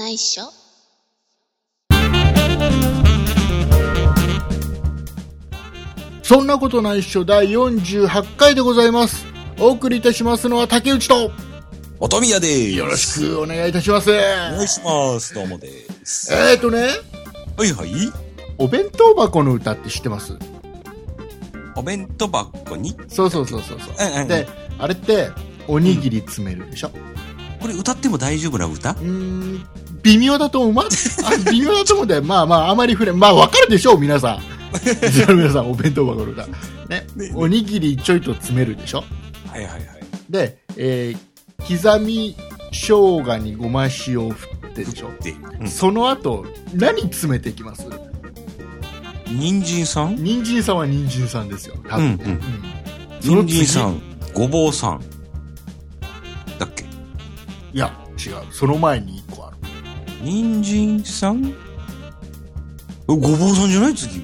ないっしょ。 そんなことないっしょ第48回でございます。お送りいたしますのは竹内と音宮です。 よろしくお願いいたします。お願いします。どうもです。 ね、 はいはい。 お弁当箱の歌って知ってます？ お弁当箱に？ そう。で、あれっておにぎり詰めるでしょ。 これ歌っても大丈夫な歌？ 微妙だと思う。微妙だと思うんで、まあまりわかるでしょう皆さん。皆さんお弁当箱の歌ね、おにぎりちょいと詰めるでしょ。 はい。 で、刻み生姜にごま塩を振ってでしょ。その後何詰めていきます？ 人参さん？ 人参さんは人参さんですよ。多分ね。 人参さん、ごぼうさんだっけ？ いや違う。その前に1個ある。 人参さん？ごぼうさんじゃない？次。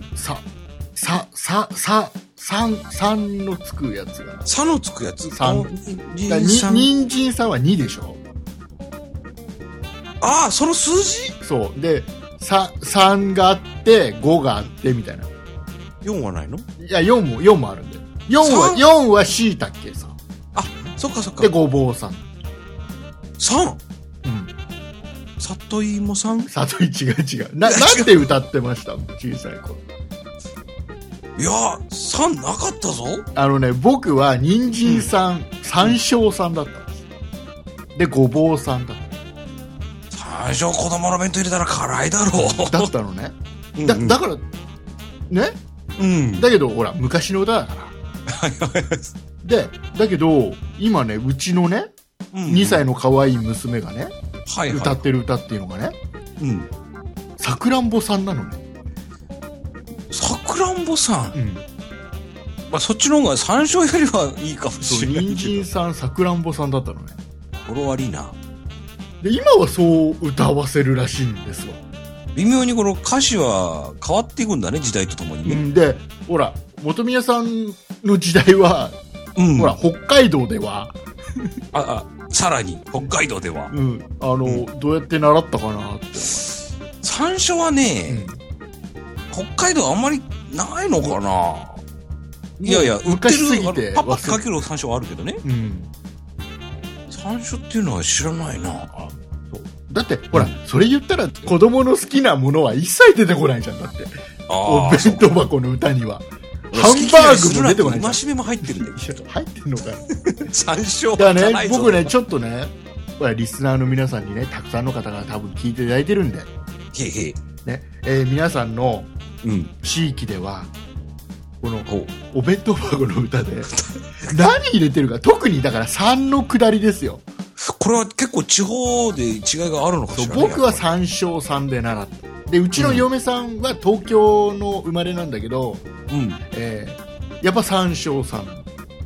3のつくやつが。 3のつくやつ？ 人参さんは2でしょ。 ああ、その数字？ そう。で、3があって、5があってみたいな。 4はないの？ いや、4もあるんで。4は椎茸さん。 あ、そっか。 で、ごぼうさん。 3？里芋さん？ 里芋違う。なんて歌ってました小さい頃。 いや、3なかったぞ。 僕は人参さん、山椒さんだったんです。で、ごぼうさんだった。 最初子供の弁当入れたら辛いだろう。 だったのね。だから、ね。だけど、ほら、昔の歌だから。で、だけど、今ね、うちのね、2歳の可愛い娘がね、歌ってる歌っていうのがね、さくらんぼさんなのね。 さくらんぼさん、まあ、そっちの方が山椒よりはいいかもしれないけど。 人参さん、さくらんぼさんだったのね。 語呂悪いな。 で、今はそう歌わせるらしいんですわ。 微妙にこの歌詞は変わっていくんだね、時代とともにね。 で、ほら、本宮さんの時代は、ほら、北海道ではさらに北海道では、 どうやって習ったかなって。 山椒はね、北海道あんまりないのかな。いや昔すぎてパパってかける山椒はあるけどね。山椒っていうのは知らないな。 だってほら、それ言ったら子供の好きなものは一切出てこないじゃん。だってお弁当箱の歌にはハンバーグも出てこないじゃん。 戒めも入ってるんだよ。 入ってんのかよ。 山椒だからね、僕ね、ちょっとね、リスナーの皆さんにね、たくさんの方が多分聞いていただいてるんで、ね、皆さんの地域では、このお弁当箱の歌で何入れてるか、特にだから3の下りですよ。 これは結構地方で違いがあるのかしらね。 僕は山椒さんで習った。で、うちの嫁さんは東京の生まれなんだけど、やっぱ山椒さん。だ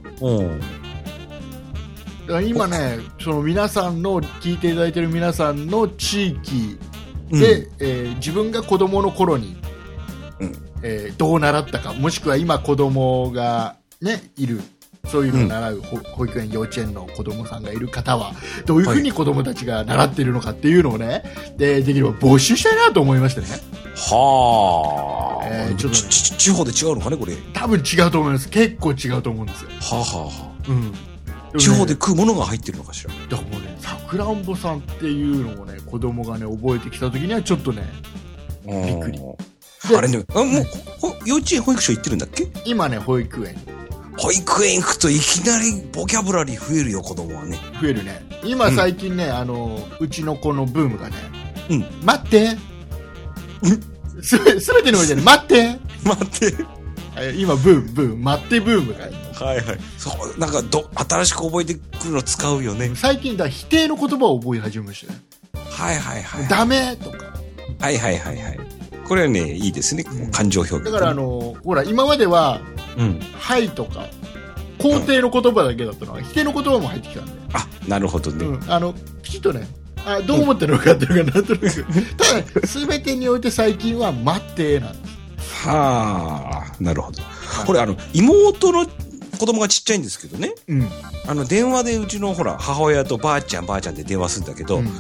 から今ね、その皆さんの聞いていただいてる皆さんの地域で、自分が子供の頃に、どう習ったか、もしくは今子供がねいる、そういうのを習う、保育園幼稚園の子供さんがいる方はどういうふうに子供たちが習っているのかっていうのをね、できれば募集したいなと思いましてね。 はあ、 ちょっとね、 地方で違うのかね、これ。 多分違うと思います。結構違うと思うんですよ。 地方で食うものが入ってるのかしら。 だからもうね、さくらんぼさんっていうのをね、子供がね覚えてきた時にはちょっとね、びっくり。 あれね、もう幼稚園保育所行ってるんだっけ？ 今ね、保育園行くといきなりボキャブラリー増えるよ、子供はね。 増えるね。今最近ね、うちの子のブームがね、待ってすべての上でね、待って今ブーム待ってブームがそうなんか新しく覚えてくるの使うよね。 最近だ否定の言葉を覚え始めましたね。ダメとか。 これはね、いいですね、感情表現。 だからほら、今までははいとか肯定の言葉だけだったのが、否定の言葉も入ってきたんで。 なるほどね。 きちっとね、どう思ってるのかっていうのがなんとなくただ全てにおいて最近は待ってなんです。 なるほど。これ妹の子供がちっちゃいんですけどね、電話でうちのほら母親とばあちゃんで電話するんだけど、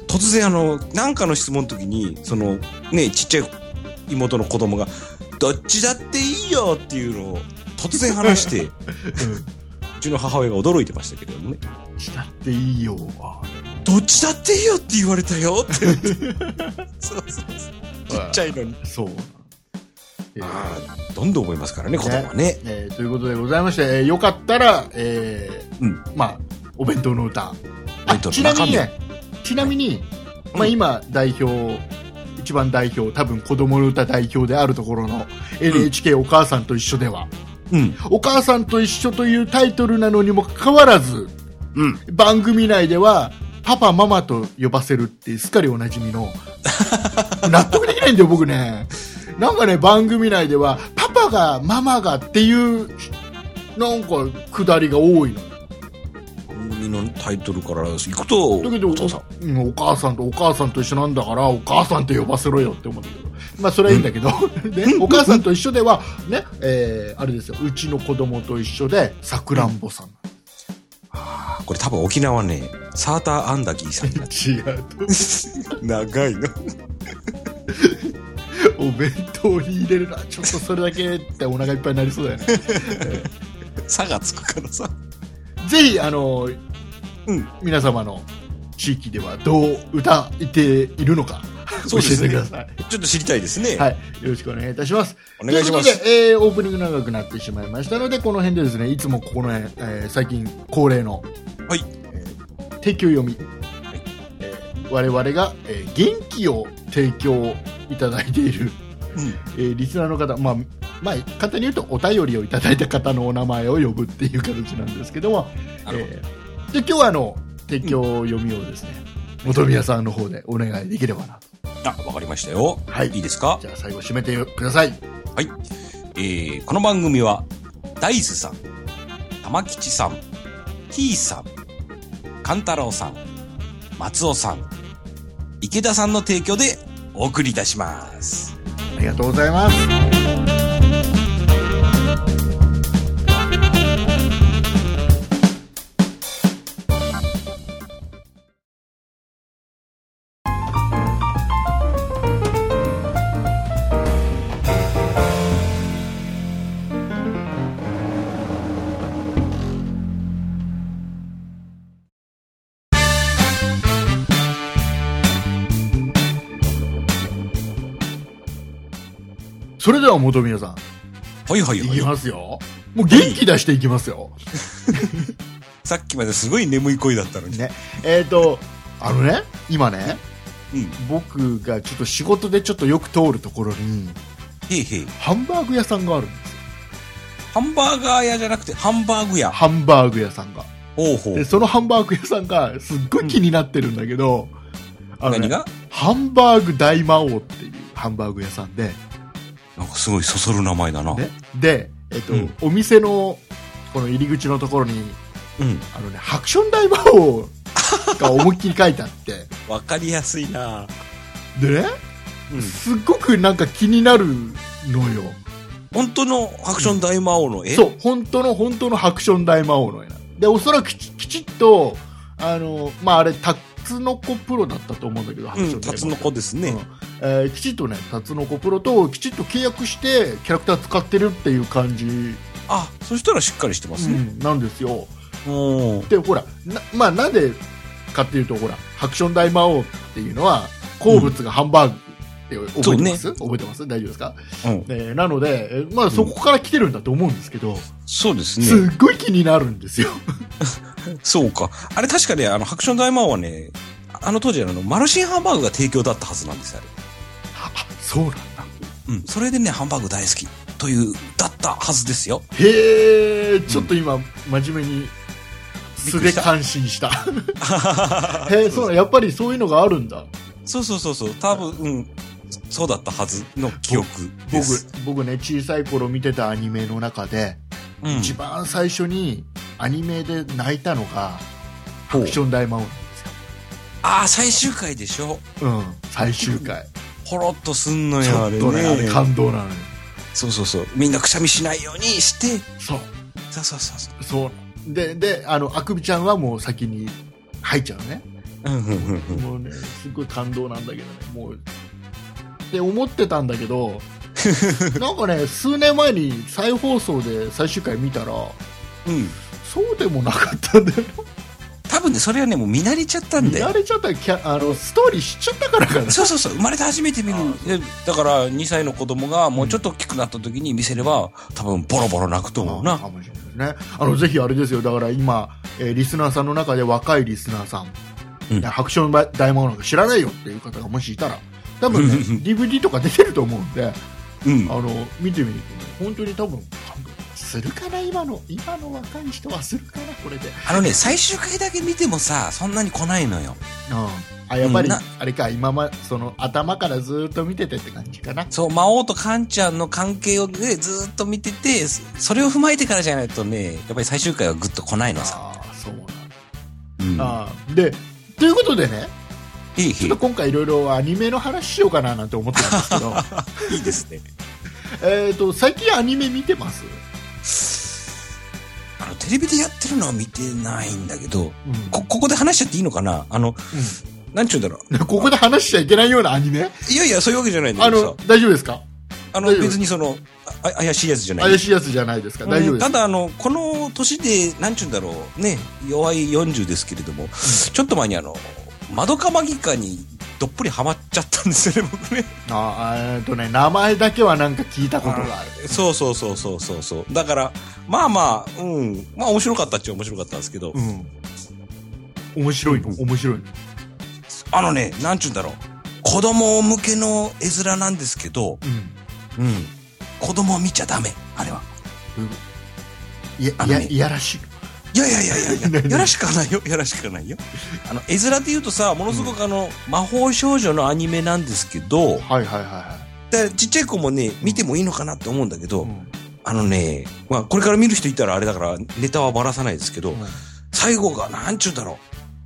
突然なんかの質問の時に、ね、ちっちゃい妹の子供が、どっちだっていいよっていうのを突然話して、うちの母親が驚いてましたけれどもね。 どっちだっていいよ。 どっちだっていいよって言われたよって言って。そうちっちゃいのに。 そう。 どんどん覚えますからね、子供はね。 ということでございまして、よかったら、まあ、お弁当の歌。ちなみに、まあ今一番代表、多分子供の歌代表であるところの NHK お母さんと一緒では、お母さんと一緒というタイトルなのにもかかわらず、番組内ではパパママと呼ばせるってすっかりおなじみの納得できないんだよ僕ね。なんかね、番組内ではパパがママがっていうなんかくだりが多いの。 番組のタイトルから行くと、 だけどお母さんと一緒なんだからお母さんって呼ばせろよって思うんだけど、まあそれはいいんだけど、ね、お母さんと一緒ではね、あれですよ、うちの子供と一緒でさくらんぼさん。 これ多分沖縄ね、サーターアンダギーさんだ。 違うと長いの。 お弁当に入れるのはちょっとそれだけってお腹いっぱいになりそうだよね。 差がつくからさ。 ぜひ皆様の地域ではどう歌っているのか教えてください。 ちょっと知りたいですね。 はい、よろしくお願いいたします。 お願いします。 ということで、オープニング長くなってしまいましたので、この辺でですね、いつもこの辺、最近恒例の、提供読み、我々が、元気を提供いただいている、リスナーの方、まあ、簡単に言うとお便りをいただいた方のお名前を呼ぶっていう形なんですけども、で今日は提供読みをですね、本宮さんの方でお願いできればなと。 わかりましたよ。はい。いいですか？ じゃあ最後締めてください。 はい。この番組は、大豆さん、玉吉さん、T さん、勘太郎さん、松尾さん、池田さんの提供でお送りいたします。 ありがとうございます。それでは本宮さん、 はい、 いきますよ。もう元気出していきますよ。 さっきまですごい眠い声だったのにね。今ね、僕がちょっと仕事でちょっとよく通るところにハンバーグ屋さんがあるんですよ。 ハンバーガー屋じゃなくてハンバーグ屋。 ハンバーグ屋さんが。でそのハンバーグ屋さんがすっごい気になってるんだけど、 何が？ ハンバーグ大魔王っていうハンバーグ屋さんで。 なんかすごいそそる名前だな。 で、お店のこの入り口のところに、ハクション大魔王が思いっきり書いてあって。 わかりやすいな。 でね、すっごくなんか気になるのよ。 本当のハクション大魔王の絵？ そう、本当のハクション大魔王の絵な。で、おそらくきちっと、あれ、タツノコプロだったと思うんだけど、 タツノコですね。 きちっとね、タツノコプロときちっと契約してキャラクター使ってるっていう感じ。 そしたらしっかりしてますね。 なんですよ。で、ほら、なんでかっていうと、ほら、ハクション大魔王っていうのは、好物がハンバーグって覚えてます？覚えてます？大丈夫ですか？なので、そこから来てるんだと思うんですけど、 そうですね。 すっごい気になるんですよ。 そうか。あれ確かね、ハクション大魔王はね、当時マルシンハンバーグが提供だったはずなんですよ、あれ。 そうなんだ。 それでね、ハンバーグ大好きというだったはずですよ。 へえ、ちょっと今、真面目に素で感心した。へえ、そう、やっぱりそういうのがあるんだ。 そう、多分、そうだったはずの記憶です。 僕ね、小さい頃見てたアニメの中で、一番最初にアニメで泣いたのがハクション大魔王なんですよ。 最終回でしょ。 最終回。 ほろっとすんのよ、あれね。 あれ感動なのよ。 そう。みんなくしゃみしないようにして。そう。で、 あくびちゃんはもう先に入っちゃうね。 もうねすごい感動なんだけどね、もうって思ってたんだけどなんかね数年前に再放送で最終回見たら、そうでもなかったんだよ。 多分ね、それはね、もう見慣れちゃったんだよ。 見慣れちゃったストーリー知っちゃったからかな。 そう、生まれて初めて見る。だから2歳の子供がもうちょっと大きくなった時に見せれば、多分ボロボロ泣くと思うな。 かもしれないですね。ぜひあれですよ、だから今、リスナーさんの中で若いリスナーさん、白鳥の大魔王なんか知らないよっていう方がもしいたら、多分ねDVD とか出てると思うんで、見てみるとね、本当に多分するかな、今の若い人はするかな、これで。 最終回だけ見てもさ、そんなに来ないのよ。 やっぱり、あれか、その頭からずっと見ててって感じかな。 そう、魔王とカンちゃんの関係をね、ずっと見てて、それを踏まえてからじゃないとね、やっぱり最終回はグッと来ないのさ。 そうなんだ。で、ということでね、ちょっと今回いろいろアニメの話しようかななんて思ってるんですけど。 いいですね。 最近アニメ見てます？ テレビでやってるのは見てないんだけど、ここで話しちゃっていいのかな？なんちゅうんだろう。 ここで話しちゃいけないようなアニメ？ いや、そういうわけじゃないんだけどさ。 大丈夫ですか？ 別に怪しいやつじゃない。 怪しいやつじゃないですか。大丈夫です。 ただ、この年で、なんちゅうんだろう、ね、弱い40ですけれども、ちょっと前にマドカマギカにどっぷりハマっちゃったんですよね、僕ね。 名前だけはなんか聞いたことがある。 そう。だから、まあ面白かったっちゃ面白かったんですけど。 面白いの。 なんちゅうんだろう。子供向けの絵面なんですけど、子供を見ちゃダメ、あれは。 いやらしい。 いや、やらしくはないよ。絵面で言うとさ、ものすごく魔法少女のアニメなんですけど、ちっちゃい子もね、見てもいいのかなって思うんだけど、これから見る人いたらあれだから、ネタはばらさないですけど、最後が、なんちゅうんだろ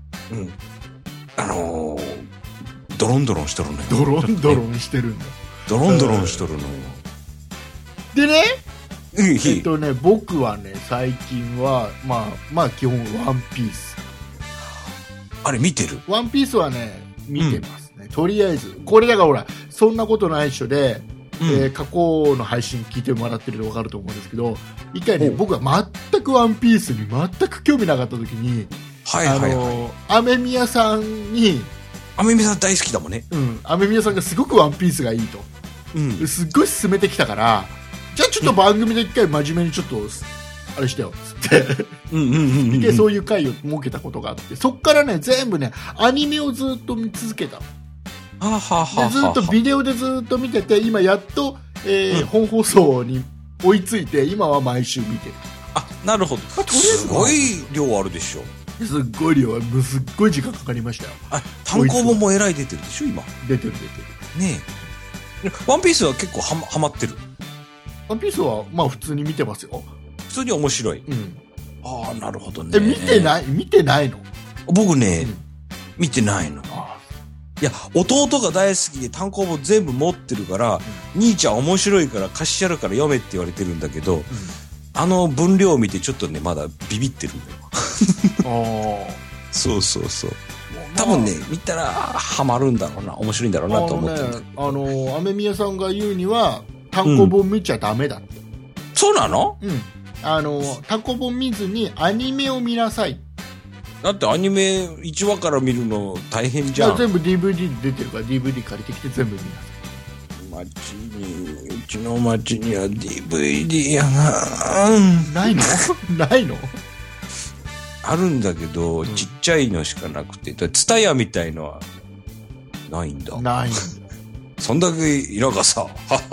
う。ドロンドロンしとるのよ。 ドロンドロンしてるんだ。 ドロンドロンしとるのよ。 でね、僕はね、最近は、まあ基本ワンピース。 あれ見てる？ ワンピースはね、見てますね。とりあえず。これだからほら、そんなことない人で、過去の配信聞いてもらってると分かると思うんですけど、一回ね、僕は全くワンピースに全く興味なかった時に、雨宮さんに、 雨宮さん大好きだもんね。 雨宮さんがすごくワンピースがいいと。すっごい勧めてきたから、じゃあちょっと番組で一回真面目にちょっと、あれしてよ、つって。一回そういう回を設けたことがあって、そっからね、全部ね、アニメをずっと見続けた。ずっとビデオでずっと見てて、今やっと、本放送に追いついて、今は毎週見てる。 なるほど。すごい量あるでしょ。 すっごい量は、すっごい時間かかりましたよ。 単行本もえらい出てるでしょ、今。 出てる。 ねえ。ワンピースは結構ハマってる。 ワンピースは、普通に見てますよ。 普通に面白い。なるほどね。 見てないの？ 僕ね、見てないの。いや、弟が大好きで単行本全部持ってるから、兄ちゃん面白いから貸してやるから読めって言われてるんだけど、分量を見てちょっとね、まだビビってるんだよ。そう。多分ね、見たらハマるんだろうな、面白いんだろうなと思ってるんだけど。 雨宮さんが言うには、単行本見ちゃダメだって。 そうなの？ 単行本見ずにアニメを見なさい。 だってアニメ1話から見るの大変じゃん。 全部 DVD 出てるから DVD 借りてきて全部見なさい。 うちの町には DVD やないのあるんだけど、ちっちゃいのしかなくて、ツタヤみたいのはないんだ。そんだけ田舎さ。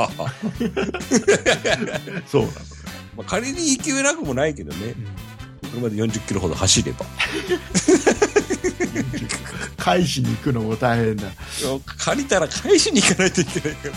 そうなの。 仮に行きなくもないけどね。車で40キロほど走れば。 返しに行くのも大変だ。 借りたら返しに行かないといけないから。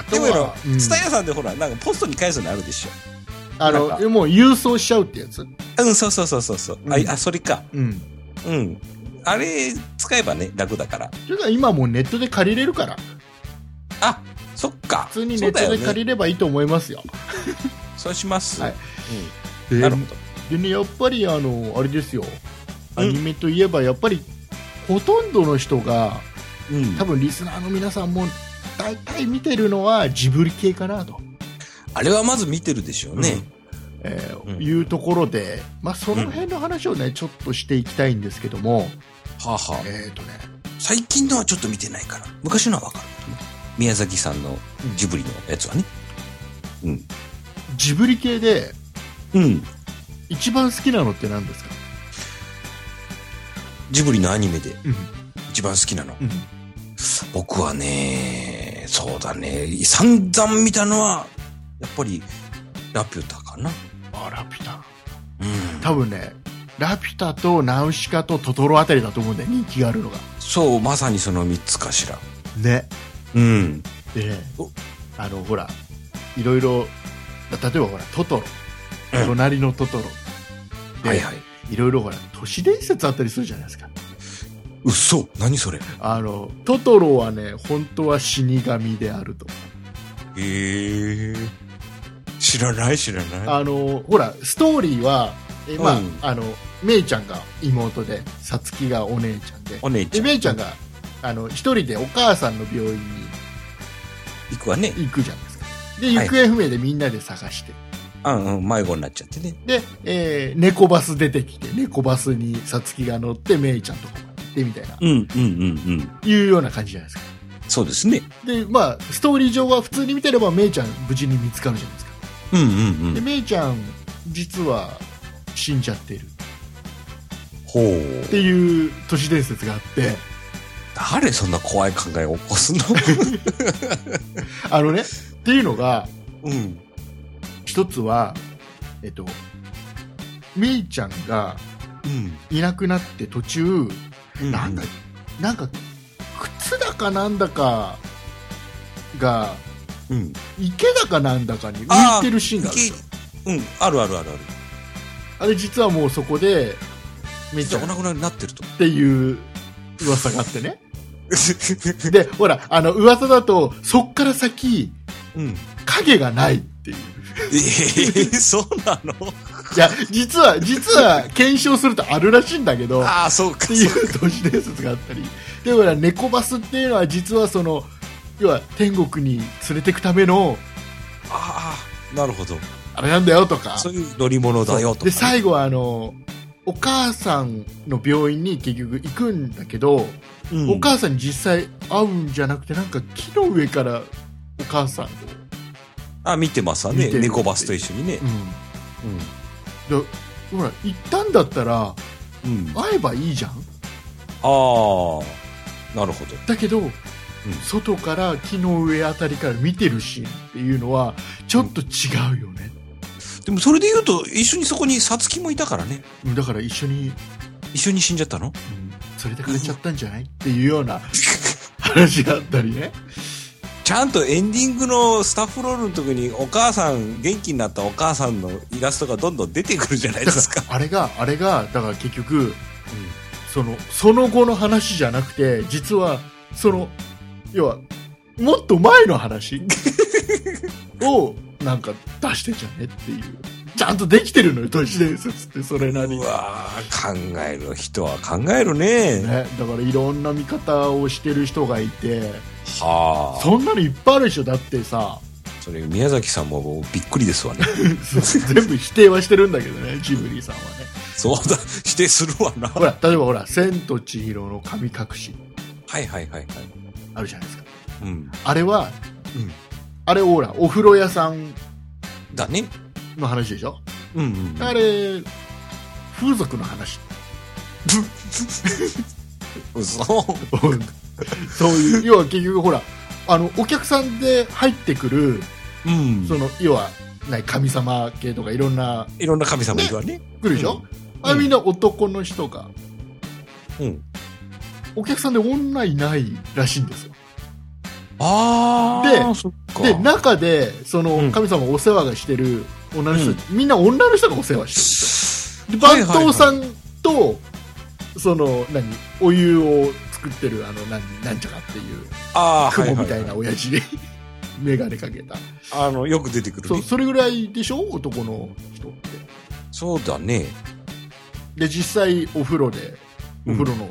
でもツタヤさんでほら、なんかポストに返すのあるでしょ。 もう郵送しちゃうってやつ？ そう。それか。あれ使えばね、楽だから。 今もうネットで借りれるから。 そっか。 普通にネットで借りればいいと思いますよ。 そうします。なるほど。でね、やっぱりあれですよ。アニメといえばやっぱりほとんどの人がうん。 多分リスナーの皆さんも大体見てるのはジブリ系かなと、 あれはまず見てるでしょうね。うんいうところで、まあ、その辺の話をね、ちょっとしていきたいんですけども、 はあはあ。最近のはちょっと見てないから。昔のはわかるけどね。宮崎さんのジブリのやつはね。うん。 ジブリ系でうん。 一番好きなのって何ですか？ ジブリのアニメでうん一番好きなの。 うん僕はね、そうだね。散々見たのは、やっぱり、ラピュタかな。 ラピュタ。 うん。 多分ね、ラピュタとナウシカとトトロあたりだと思うんだよ、人気があるのが。 そう、まさにその3つかしら。 ね。 うん。 でねお、 ほら、いろいろ、例えばほら、トトロ、 うん隣のトトロ。ではいはい。 いろいろほら、都市伝説あったりするじゃないですか。 嘘何それ。 トトロはね、本当は死神であると。 へえ。知らない。 ほら、ストーリーは、まあ、 うんメイちゃんが妹で、さつきがお姉ちゃんで、で、 お姉ちゃん。 メイちゃんが、一人でお母さんの病院に行くわね。 行くじゃないですか。で、 はい行方不明でみんなで探して。 迷子になっちゃってね。 で、猫バス出てきて、猫バスにさつきが乗って、メイちゃんとこまで行ってみたいな、 うん。 いうような感じじゃないですか。 そうですね。 で、まあ、ストーリー上は普通に見てれば、メイちゃん無事に見つかるじゃないですか。で、メイちゃん、実は死んじゃってるほう。 っていう都市伝説があって、 誰そんな怖い考えを起こすの？ っていうのが、 うん。 一つは、メイちゃんがいなくなって途中、なんか、靴だかなんだかが、池だかなんだかに浮いてるシーンがあるんですよ。 ある。 あれ実はもうそこで、メイちゃんっお亡くなりになってると。 ていう噂があってね。で、ほら、噂だと、そっから先、影がないっていう。 そうなの？ いや、実は、検証するとあるらしいんだけど、 そうか。 っていう都市伝説があったり。で、ほら、猫バスっていうのは実は要は天国に連れてくための、 なるほど。 あれなんだよとか。 そういう乗り物だよとか。 で、最後はお母さんの病院に結局行くんだけど、お母さんに実際会うんじゃなくて、なんか木の上からお母さんを。 見てますわね。猫バスと一緒にね。 で、ほら、行ったんだったら、会えばいいじゃん。 なるほど。 だけど、外から木の上あたりから見てるシーンっていうのはちょっと違うよね。 でもそれで言うと一緒にそこにさつきもいたからね。 だから一緒に死んじゃったの？ 連れてかれちゃったんじゃない？っていうような話があったりね。 ちゃんとエンディングのスタッフロールの時にお母さん、元気になったお母さんのイラストがどんどん出てくるじゃないですか。 あれがだから結局、その後の話じゃなくて、実は要はもっと前の話をなんか出してんじゃねっていう。ちゃんとできてるのよ、都市伝説ってそれなりに。 考える人は考えるね。 だからいろんな見方をしてる人がいて、 そんなのいっぱいあるでしょ。だってさ、 それ宮崎さんもびっくりですわね。 全部否定はしてるんだけどね、ジブリさんはね。 そうだ、否定するわな。 ほら、例えばほら、千と千尋の神隠し。 はい。 あるじゃないですか。 あれは、あれほら、お風呂屋さんだね。 の話でしょ。あれ、風俗の話。 嘘。 そういう、要は結局ほら、お客さんで入ってくる、要は、神様系とかいろんな神様いるわね。 来るでしょ。みんな男の人が、お客さんで女いないらしいんですよ。で、中で、神様お世話がしてる女の人、みんな女の人がお世話してるんですよ。で、番頭さんと、お湯を作ってる、なんちゃかっていう、雲みたいな親父で、メガネかけた。 よく出てくるね。 それぐらいでしょ、男の人って。 そうだね。 で、実際、お風呂の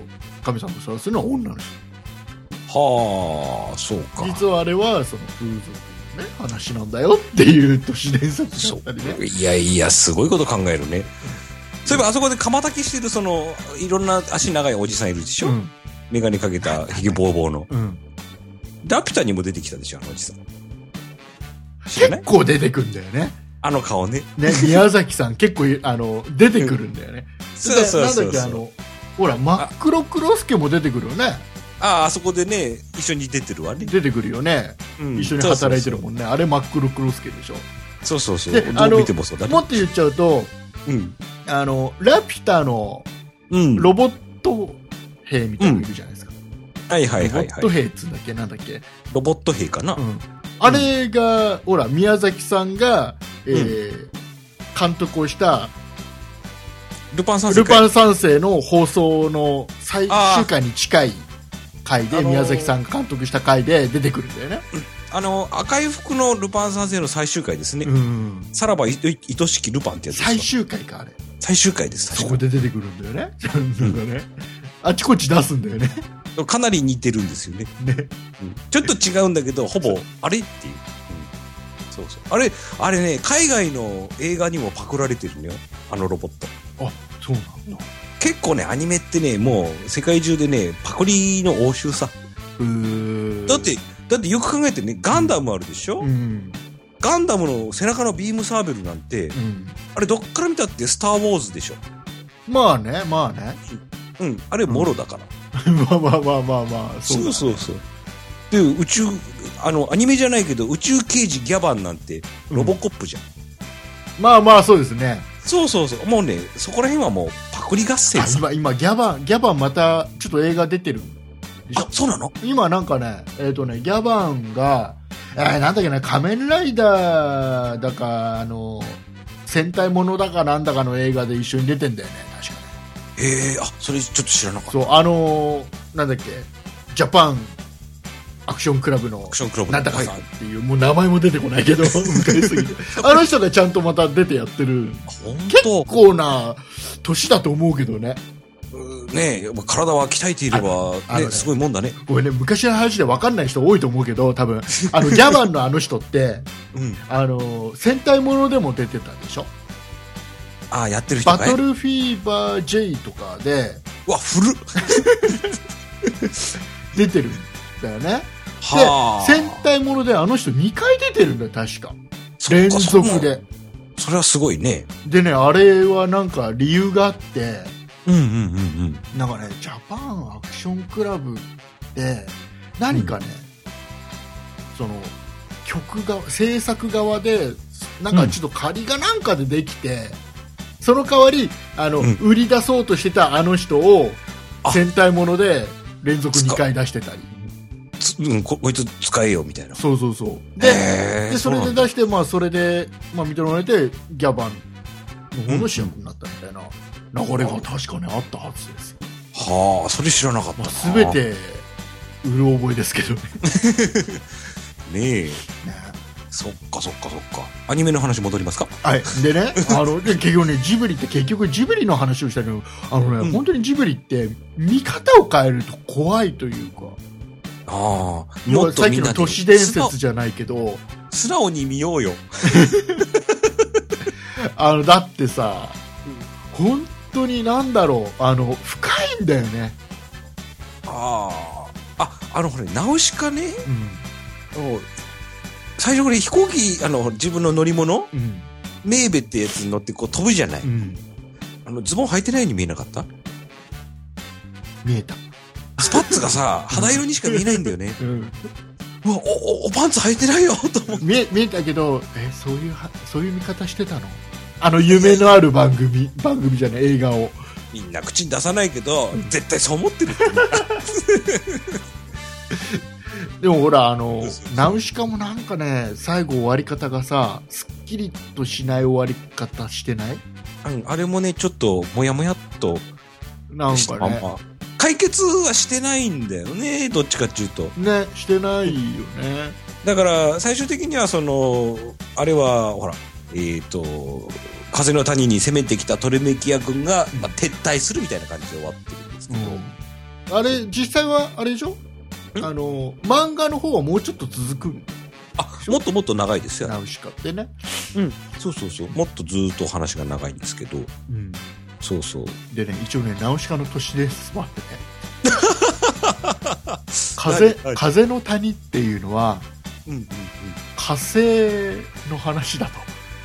神様を育てるのは女の人。 はあ、そうか。 実はあれはその風俗のね話なんだよっていう都市伝説だったりね。 いやいや、すごいこと考えるね。そういえばあそこで釜炊きしてるいろんな足長いおじさんいるでしょ、メガネかけたひげボーボーの。ラピュタにも出てきたでしょ、あのおじさん。 結構出てくるんだよね。 あの顔ね。 宮崎さん結構出てくるんだよね。 そうそうそう。 なんだっけ、ほら、真っ黒クロスケも出てくるよね。 あそこでね、一緒に出てるわね。 出てくるよね。一緒に働いてるもんね。あれ真っ黒クロスケでしょ。 そうそうそう。 で、 どう見てもそうだね。 もっと言っちゃうと、ラピュタのロボット兵みたいなのいるじゃないですか。 はいはいはい。 ロボット兵っつうんだっけ、なんだっけ。 ロボット兵かな。 あれが、ほら、宮崎さんが、監督をしたルパン三世の放送の最終回に近い回で、宮崎さんが監督した回で出てくるんだよね。 赤い服のルパン三世の最終回ですね。さらば愛しきルパンってやつです。 最終回か、あれ。 最終回です。 そこで出てくるんだよね。なんかね。あちこち出すんだよね。 かなり似てるんですよね。ちょっと違うんだけど、ほぼ、あれっていう。そうそう。あれね、海外の映画にもパクられてるのよ。あのロボット。 あ、そうなんだ。 結構ね、アニメってね、もう世界中でね、パクリの応酬さ。だってよく考えてね、ガンダムあるでしょ、ガンダムの背中のビームサーベルなんて、あれどっから見たってスターウォーズでしょ。 まあね。 あれモロだから。 まあ。 そうそう。で、宇宙、アニメじゃないけど、宇宙刑事ギャバンなんて、ロボコップじゃん。 まあ、そうですね。 そう。もうね、そこら辺はもう、パクリ合戦さ。 今、ギャバンまた、ちょっと映画出てるでしょ。 あ、そうなの？ 今なんかね、ギャバンが、なんだっけな、仮面ライダーだか、戦隊ものだかなんだかの映画で一緒に出てんだよね、確かね。 それちょっと知らなかった。 そう、なんだっけ、ジャパンアクションクラブのなんだかさんっていう、もう名前も出てこないけど昔すぎてあの人がちゃんとまた出てやってる。結構な年だと思うけどね。 ねえ、体は鍛えていればね、すごいもんだね。 これね、昔の話で分かんない人多いと思うけど、多分ギャバンのあの人って、戦隊ものでも出てたでしょ。 やってる人かい。 バトルフィーバー J とかで、 うわ、古っ出てるんだよね。で、戦隊ものであの人2回出てるんだよ、確か。連続で。 それはすごいね。 でね、あれはなんか理由があって、なんかね、ジャパンアクションクラブって何かね、制作側でなんかちょっと借りがなんかでできて、その代わり売り出そうとしてたあの人を戦隊もので連続2回出してたり、 こいつ使えよみたいな。 そうでそれで出して、それで認められてギャバンの方の主役になったみたいな流れが確かにあったはずです。 それ知らなかったな。 全てうる覚えですけどね。 ねえ。そっか。アニメの話戻りますか。 はい。でね、結局ね、ジブリって結局ジブリの話をしたけど、本当にジブリって見方を変えると怖いというか。もっとさっきの都市伝説じゃないけど、 素直に見ようよ。 だってさ、本当になんだろう、深いんだよね。 ほれ、ナウシカね。最初これ飛行機、自分の乗り物、メーベってやつに乗ってこう飛ぶじゃない。ズボン履いてないように見えなかった？ 見えた。 スパッツがさ、肌色にしか見えないんだよね。うわ、おパンツ履いてないよと思って。 見えたけど、そういう見方してたの？夢のある番組じゃない、映画を。 みんな口に出さないけど、絶対そう思ってるって。 でもほら、ナウシカもなんかね、最後終わり方がさ、すっきりとしない終わり方してない？ あれもね、ちょっと、もやもやっと。 なんかね。 解決はしてないんだよね、どっちかっていうと。 ね、してないよね。 だから、最終的にはあれは、ほら、風の谷に攻めてきたトレメキア軍が、撤退するみたいな感じで終わってるんですけど、 あれ実際はあれでしょ、漫画の方はもうちょっと続くん。 もっともっと長いですよ。 ナウシカってね。 そうそうそう。もっとずっと話が長いんですけど。そうそう。 でね、一応ね、ナウシカの年ですわってね。風の谷っていうのは、火星の話だと。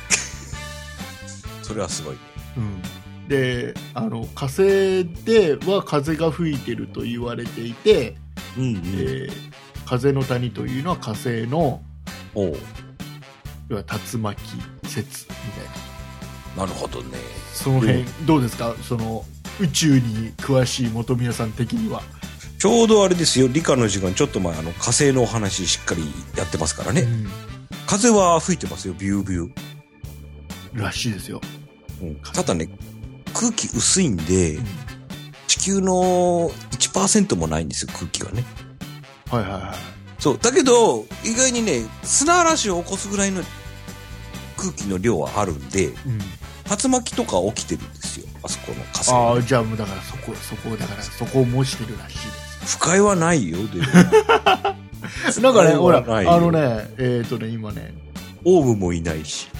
それはすごいね。 で、火星では風が吹いてると言われていて、風の谷というのは火星の要は竜巻説みたいな。なるほどね。 その辺、どうですか、その宇宙に詳しい本宮さん的には。 ちょうどあれですよ、理科の時間ちょっと前、火星のお話しっかりやってますからね。風は吹いてますよ、ビュービューらしいですよ。 ただね、空気薄いんで、地球の 1% もないんですよ、空気がね。そう。だけど、意外にね、砂嵐を起こすぐらいの空気の量はあるんで、竜巻とか起きてるんですよ、あそこの火星。 じゃあもうだからそこを模してるらしいです。 不快はないよ、で。 なんかね、ほら、今ね、 オウムもいないし。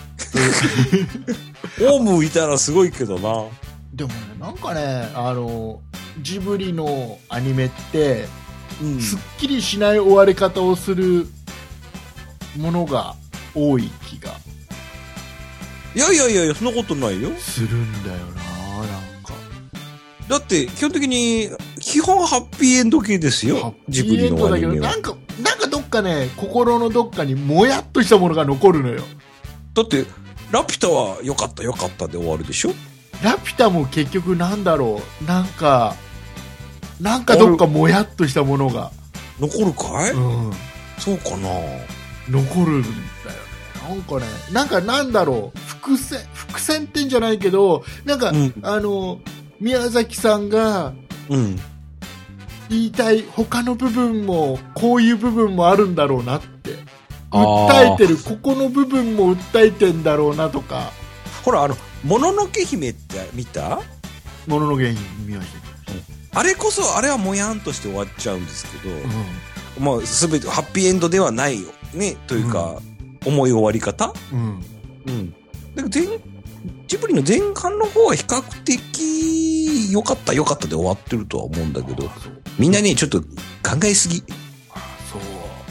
オウムいたらすごいけどな。 でもね、なんかね、ジブリのアニメって、すっきりしない終わり方をするものが多い気が。 いや、そんなことないよ。 するんだよな、なんか。 だって、基本的に、基本ハッピーエンド系ですよ。ジブリのアニメは。 なんかどっかね、心のどっかにもやっとしたものが残るのよ。 だって、ラピュタは良かったで終わるでしょ。 ラピュタも結局なんだろう、なんかどっかもやっとしたものが残るかい？そうかな。 残るんだよね。なんかなんだろう、伏線ってんじゃないけど、なんか、宮崎さんが言いたい他の部分もこういう部分もあるんだろうなって訴えてる、ここの部分も訴えてんだろうなとか。 ほら、もののけ姫って見た？ もののけ姫見ました。 あれはもやんとして終わっちゃうんですけど、もうすべてハッピーエンドではないよね、というか、重い終わり方。だけどジブリの前半の方は比較的良かったで終わってるとは思うんだけど、みんなね、ちょっと考えすぎ。 そう。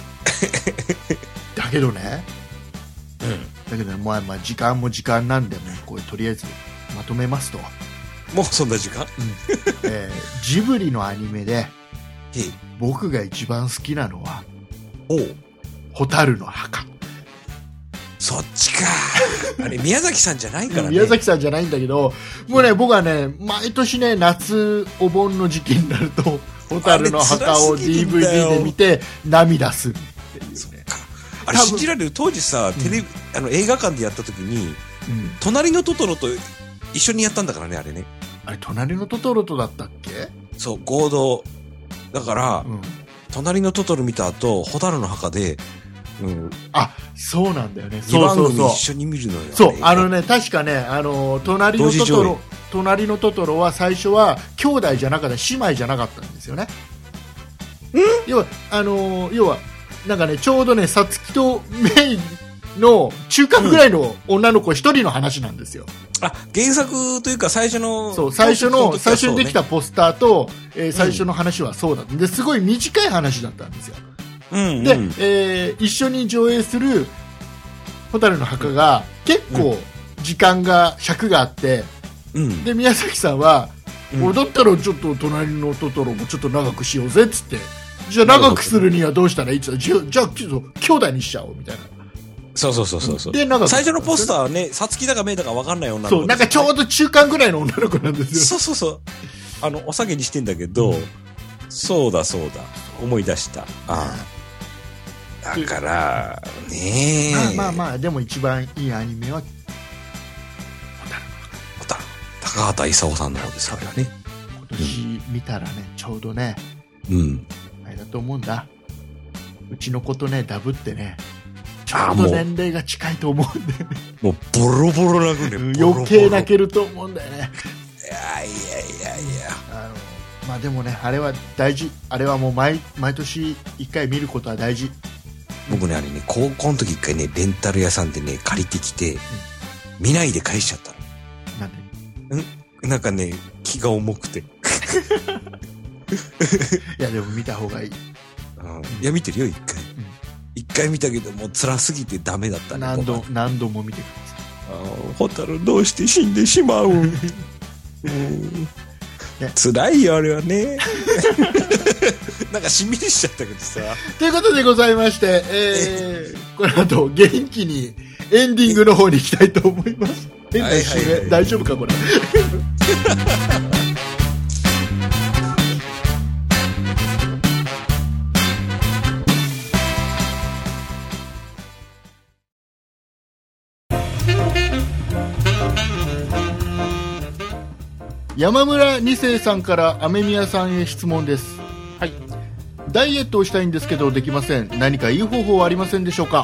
だけどね、まあ時間も時間なんで、もうこれとりあえずまとめますと。 もうそんな時間？ ジブリのアニメで僕が一番好きなのは蛍の墓。 そっちか。あれ宮崎さんじゃないからね。 宮崎さんじゃないんだけど、もうね、僕はね、毎年ね、夏お盆の時期になると蛍の墓を DVD で見て涙するっていうね。 あれ信じられる？当時さ、映画館でやった時に、隣のトトロと一緒にやったんだからね、あれね。 あれ、隣のトトロとだったっけ？ そう、合同。だから、隣のトトロ見た後、蛍の墓で、 そうなんだよね。 2番組一緒に見るのよ。 そう、確かね、隣のトトロは最初は兄弟じゃなかった、姉妹じゃなかったんですよね。要は、なんかね、ちょうどね、サツキとメイの中間ぐらいの女の子一人の話なんですよ。 原作というか最初にできたポスターと、最初の話はそうだったんで、すごい短い話だったんですよ。で、一緒に上映する蛍の墓が結構尺があって、で宮崎さんは、だったらちょっと隣のトトロもちょっと長くしようぜっつって、じゃあ長くするにはどうしたらいいっつって、じゃあ兄弟にしちゃおうみたいな。 そう。で、最初のポスターはね、さつきだかめいだか分かんない女の子。 そう、なんかちょうど中間ぐらいの女の子なんですよ。 そう。お下げにしてんだけど、そうだ。思い出した。だからね、 まあでも一番いいアニメは高畑勲さんの方ですからね。 今年見たらね、ちょうどね、あれだと思うんだ、うちの子とねダブってね、ちょうど年齢が近いと思うんだよね。 もうボロボロ泣くね。 余計泣けると思うんだよね。 いやまあでもね、あれは大事。あれはもう毎年1回見ることは大事。 僕ね、あれね、高校の時1回ね、レンタル屋さんでね、借りてきて、見ないで返しちゃったの。 なんで？ なんかね、気が重くて。 いや、でも見た方がいい。 いや、見てるよ、1回。1回見たけど、もう辛すぎてダメだったね。 何度も見てください。 ホタルどうして死んでしまう辛いよ、あれはね。なんかしんみりしちゃったけどさ。 ということでございまして、この後元気にエンディングの方に行きたいと思います。変な締め、大丈夫かこれ。山村二世さんから雨宮さんへ質問です。 はい。 ダイエットをしたいんですけどできません。何かいい方法はありませんでしょうか？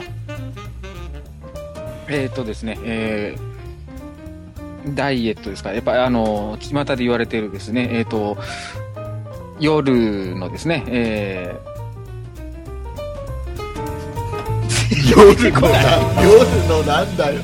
ですね、ダイエットですか。やっぱり巷で言われているですね、夜のですね、 夜のなんだよ。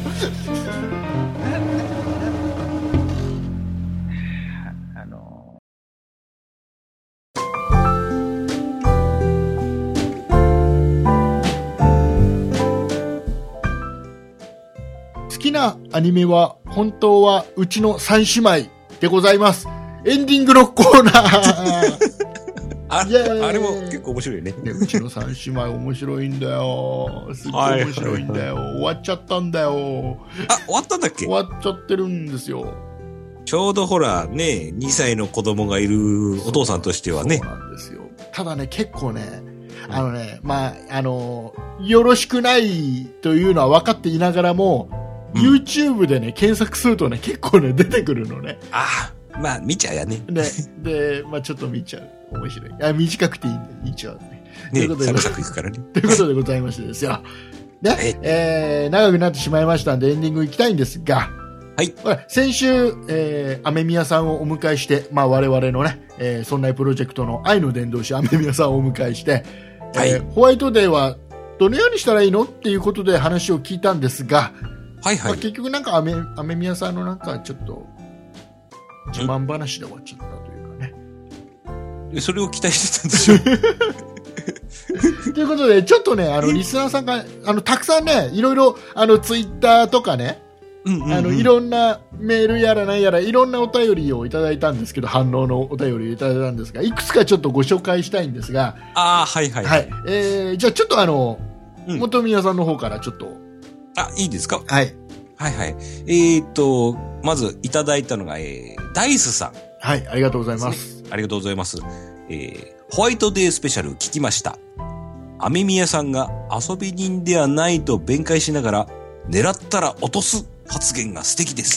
好きなアニメは本当はうちの三姉妹でございます。エンディングのコーナー。 あれも結構面白いよね。 うちの三姉妹面白いんだよ。すっごい面白いんだよ。終わっちゃったんだよ。 あ、終わったんだっけ？ 終わっちゃってるんですよ。 ちょうどほらね、2歳の子供がいるお父さんとしてはね。 そうなんですよ。ただね、結構ね、まあ、よろしくないというのは分かっていながらも、YouTube でね、検索するとね、結構ね、出てくるのね。 ああ、まあ、見ちゃうやね。 ね。で、まあちょっと見ちゃう。面白い。短くていいんで、見ちゃうね。 ね、サクサクいくからね。 ということでございましてですよ。ね、長くなってしまいましたんで、エンディング行きたいんですが、 はい。 先週、雨宮さんをお迎えして、まあ我々のね、そんなプロジェクトの愛の伝道師、雨宮さんをお迎えして、 はい。 ホワイトデーはどのようにしたらいいのっていうことで話を聞いたんですが、 はいはい。 まあ、結局なんか雨宮さんのなんかちょっと自慢話で終わっちゃったというかね。 それを期待してたんでしょ。 ということで、ちょっとね、リスナーさんが、たくさんね、いろいろ、ツイッターとかね、いろんなメールやらなんやら、いろんなお便りをいただいたんですけど、反応のお便りをいただいたんですが、いくつかちょっとご紹介したいんですが、 はいはい。 はい。じゃあちょっと元宮さんの方からちょっと。 いいですか？ はい。 はいはい。まずいただいたのが、ダイスさん。 はい、ありがとうございます。 ありがとうございます。ホワイトデースペシャル聞きました。雨宮さんが遊び人ではないと弁解しながら、狙ったら落とす発言が素敵です。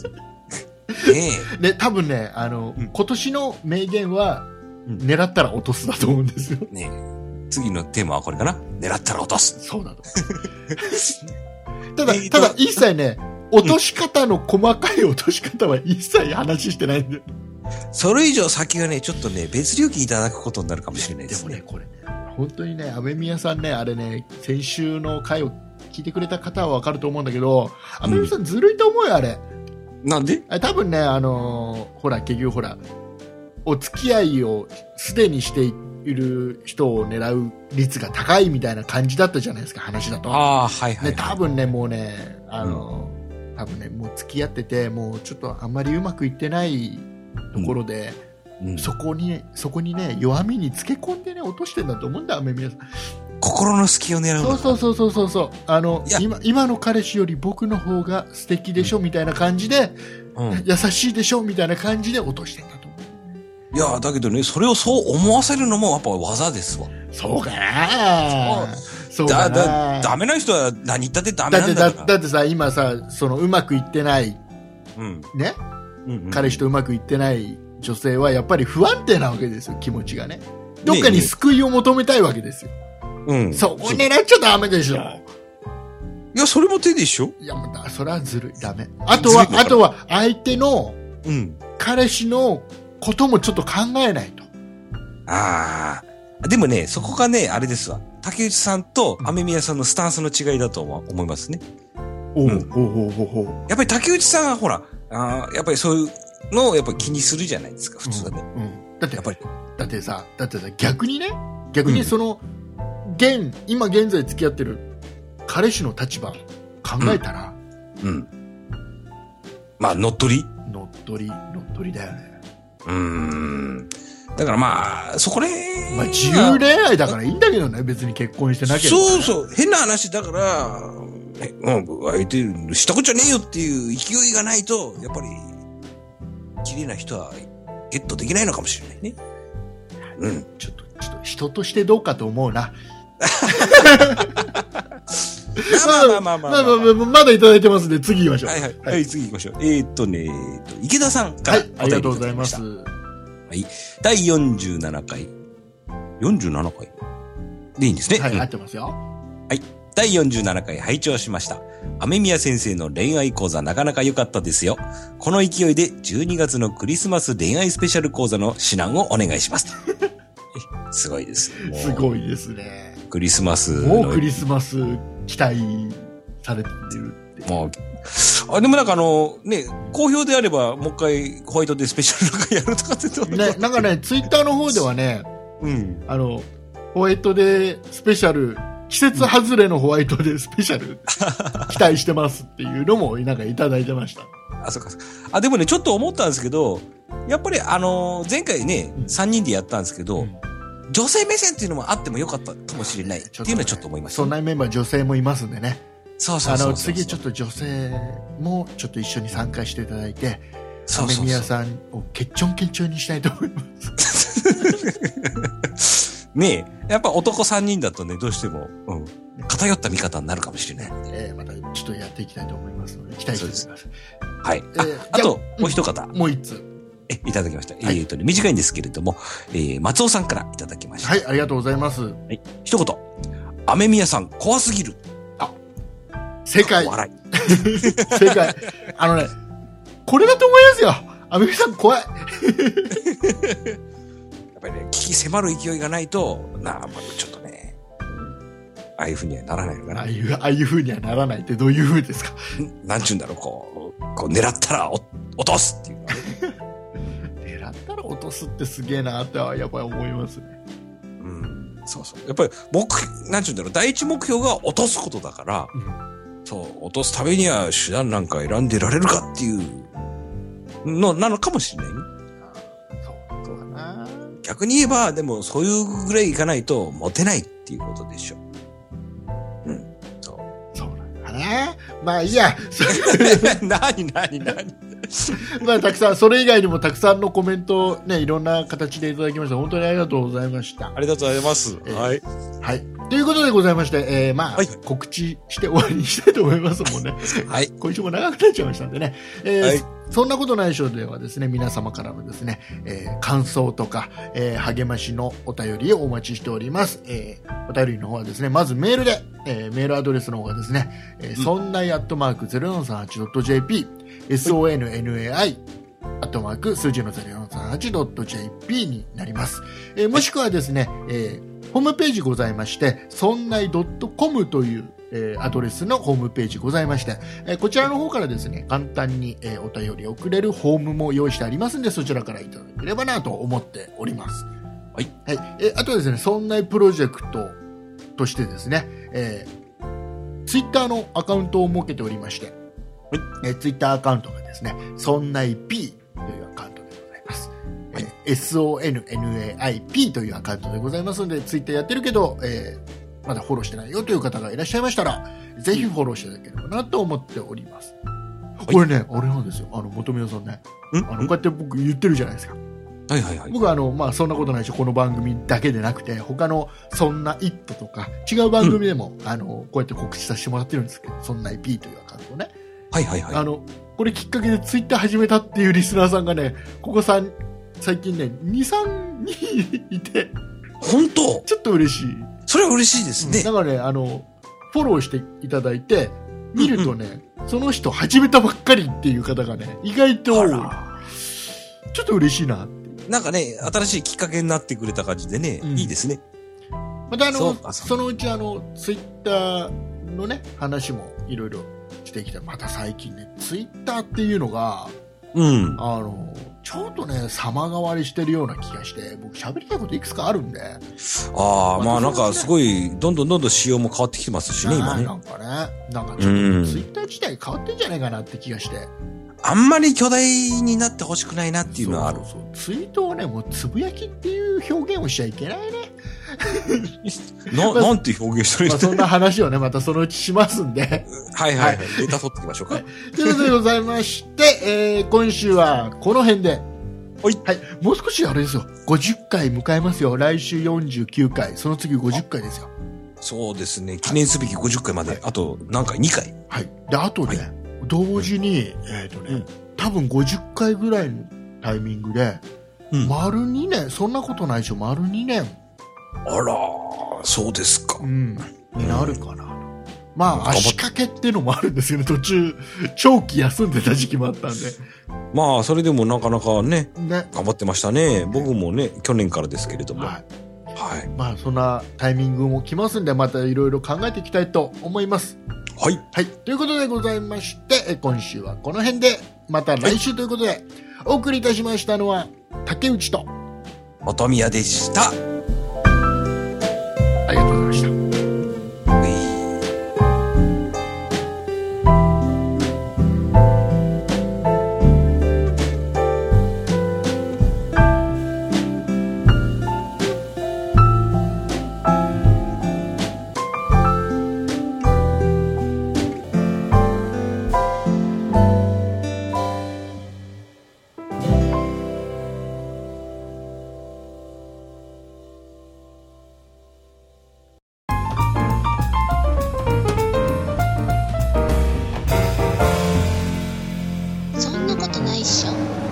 ね、多分ね、今年の名言は、狙ったら落とすだと思うんですよ。 ね、次のテーマはこれかな？狙ったら落とす。 そうだと。ただ一切ね、落とし方の細かい落とし方は一切話してないんで。 それ以上先がね、ちょっとね、別料金いただくことになるかもしれないですね。 でもね、これ、本当にね、雨宮さんね、あれね、先週の回を聞いてくれた方はわかると思うんだけど、雨宮さんずるいと思うよ、あれ。 なんで？ 多分ね、ほら、結局ほら、お付き合いをすでにしている人を狙う率が高いみたいな感じだったじゃないですか、話だと。 はいはい、はい。 多分ね、もうね、多分ね、もう付き合ってて、もうちょっとあんまりうまくいってないところで、そこにね、弱みにつけ込んでね、落としてんだと思うんだ、雨宮さん。 心の隙を狙う。 そう。今の彼氏より僕の方が素敵でしょ、みたいな感じで、優しいでしょ、みたいな感じで落としてんだと思う。 いや、だけどね、それをそう思わせるのもやっぱ技ですわ。 そうかな。そうかな。 ダメな人は何言ったってダメなんだから。 だってさ、今さ、うまくいってない、ね、彼氏とうまくいってない女性はやっぱり不安定なわけですよ、気持ちがね。どっかに救いを求めたいわけですよ。そこ狙っちゃダメでしょ。 いや、それも手でしょ。 いや、それはずるい。ダメ。あとは、相手の、彼氏のこともちょっと考えないと。 ああ。でもね、そこがね、あれですわ。竹内さんと雨宮さんのスタンスの違いだと思いますね。 おう、 うんほうほうほうほう。 やっぱり竹内さんはほら、やっぱりそういうのをやっぱり気にするじゃないですか、普通はね。 だってやっぱり。 だってさ、逆にその、今現在付き合ってる彼氏の立場考えたら、 まあ、乗っ取り乗っ取りだよね。 だからまあ、そこね。 まあ、自由恋愛だからいいんだけどね、別に結婚してなければ、ね。 そうそう、変な話だから、相手、したことじゃねえよっていう勢いがないと、やっぱり、綺麗な人はゲットできないのかもしれないね。 ちょっと人としてどうかと思うな。まだいただいてますんで、次行きましょう。 はい、次行きましょう。池田さんから。 ありがとうございます。 はい。第47回。47回でいいんですね。 はい、合ってますよ。 はい。第47回拝聴しました。雨宮先生の恋愛講座なかなか良かったですよ。この勢いで12月のクリスマス恋愛スペシャル講座の指南をお願いします。すごいです。 すごいですね。 クリスマス。 もうクリスマス期待されてるって。 もう、でもなんかね、好評であれば、もう一回ホワイトデースペシャルとかやるとかってね、なんかね、ツイッターの方ではね、ホワイトデースペシャル、季節外れのホワイトデースペシャル、期待してますっていうのもなんかいただいてました。 そうか。でもね、ちょっと思ったんですけど、やっぱり前回ね、3人でやったんですけど、女性目線っていうのもあってもよかったかもしれないっていうのはちょっと思いました、 そんなメンバー女性もいますんでね。 そう次ちょっと女性もちょっと一緒に参加していただいて、雨宮さんをケッチョンにしたいと思います。 ねえ、やっぱ男3人だとね、どうしても、偏った見方になるかもしれないので。 またちょっとやっていきたいと思いますので、期待しております。 はい。あと、もう一方。 もう一つ。 いただきました。短いんですけれども、松尾さんからいただきました。 はい、ありがとうございます。はい、 一言。雨宮さん、怖すぎる。 正解。 笑い。 正解。これだと思いますよ。雨宮さん、怖い。 やっぱりね、危機迫る勢いがないと、ちょっとね、ああいう風にはならないのかな。 ああいう風にはならないってどういう風ですか？ なんちゅうんだろう、こう狙ったら落とすっていう。 狙ったら落とすってすげえなってやっぱり思いますね。 そう。やっぱりなんちゅうんだろう、第一目標が落とすことだから、そう、落とすためには手段なんか選んでられるかっていうのなのかもしれないね。 そうだな。 逆に言えば、でもそういうぐらいいかないとモテないっていうことでしょ。 そうなんだね。まあいいや。 何まあたくさん、それ以外にもたくさんのコメントをね、いろんな形でいただきました。本当にありがとうございました。 ありがとうございます。はい。 はい。ということでございまして、告知して終わりにしたいと思いますもんね。 はい。 今週も長くなっちゃいましたんでね。そんなことないしょではですね、皆様からのですね、感想とか、励ましのお便りをお待ちしております。お便りの方はですね、まずメールで、メールアドレスの方がですね、そんない@0438.jp、sonnai数字の 0438.jp になります。もしくはですね、ホームページございまして、そんない .com というアドレスのホームページございまして、こちらの方からですね、簡単にお便りを送れるフォームも用意してありますので、そちらからいただければなと思っております。 はい。 はい。あとですね、そんないプロジェクトとしてですね、ツイッターのアカウントを設けておりまして、ツイッターアカウントがですね、そんない P というアカウントでございます。SONNAIP というアカウントでございますので、ツイッターやってるけど、まだフォローしてないよという方がいらっしゃいましたら、ぜひフォローしていただければなと思っております。これね、あれなんですよ。元宮さんね。こうやって僕言ってるじゃないですか。 はいはいはい。 僕はそんなことないし、この番組だけでなくて、他のそんなイットとか、違う番組でも、こうやって告知させてもらってるんですけど、そんな IP というアカウントをね。 はいはいはい。 これきっかけでツイッター始めたっていうリスナーさんがね、最近ね、2、3人いて。 本当？ ちょっと嬉しい。 それは嬉しいですね。 だからね、フォローしていただいて、見るとね、その人始めたばっかりっていう方がね、意外と多い。ちょっと嬉しいなっていう。 なんかね、新しいきっかけになってくれた感じでね、いいですね。 またそのうちツイッターのね、話もいろいろしてきて、また最近ね、ツイッターっていうのが、ちょっとね、様変わりしてるような気がして、僕喋りたいこといくつかあるんで。 まあなんかすごい、どんどん仕様も変わってきてますしね、今ね。 なんかね、なんかちょっとツイッター自体変わってんじゃないかなって気がして。 あんまり巨大になってほしくないなっていうのはある。 そうツイートをね、もうつぶやきっていう表現をしちゃいけないね。 なんて表現してるんですか。 そんな話をね、またそのうちしますんで。 はいはいはい。データ取っていきましょうか。 ということでございまして、今週はこの辺で。はい。もう少しあれですよ。50回迎えますよ。来週49回。その次50回ですよ。 そうですね。記念すべき50回まで。あと何回 ?2 回。 はい。で、あとね、同時に、多分50回ぐらいのタイミングで、丸2年、そんなことないでしょ、丸2年。 あら、そうですか。 になるかな。まあ、足掛けっていうのもあるんですけど、途中、長期休んでた時期もあったんで。 まあ、それでもなかなかね、頑張ってましたね。僕もね、去年からですけれども。はい。 まあ、そんなタイミングも来ますんで、またいろいろ考えていきたいと思います。 はい。 はい。ということでございまして、今週はこの辺で、また来週ということで、お送りいたしましたのは、竹内と、 本宮でした。 ありがとうございました。 そんなことないっしょ。